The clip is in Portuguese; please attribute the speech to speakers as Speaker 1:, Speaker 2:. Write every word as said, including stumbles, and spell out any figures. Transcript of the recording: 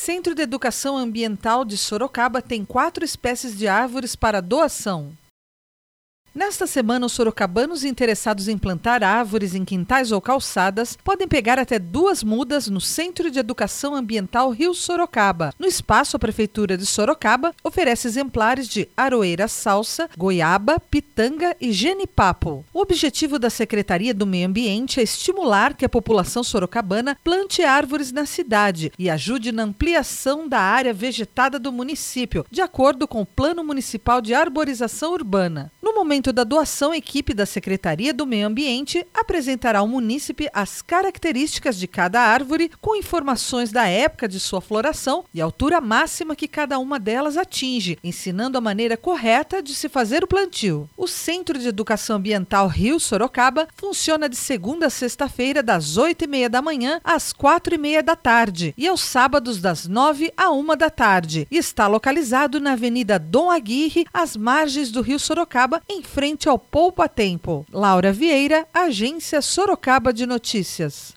Speaker 1: Centro de Educação Ambiental de Sorocaba tem quatro espécies de árvores para doação. Nesta semana, os sorocabanos interessados em plantar árvores em quintais ou calçadas podem pegar até duas mudas no Centro de Educação Ambiental Rio Sorocaba. No espaço, a Prefeitura de Sorocaba oferece exemplares de aroeira salsa, goiaba, pitanga e genipapo. O objetivo da Secretaria do Meio Ambiente é estimular que a população sorocabana plante árvores na cidade e ajude na ampliação da área vegetada do município, de acordo com o Plano Municipal de Arborização Urbana. No momento da doação, a equipe da Secretaria do Meio Ambiente apresentará ao munícipe as características de cada árvore, com informações da época de sua floração e a altura máxima que cada uma delas atinge, ensinando a maneira correta de se fazer o plantio. O Centro de Educação Ambiental Rio Sorocaba funciona de segunda a sexta-feira, das oito e meia da manhã às quatro e meia da tarde, e aos sábados, das nove à uma da tarde, e está localizado na Avenida Dom Aguirre, às margens do Rio Sorocaba, em frente ao Poupa Tempo. Laura Vieira, Agência Sorocaba de Notícias.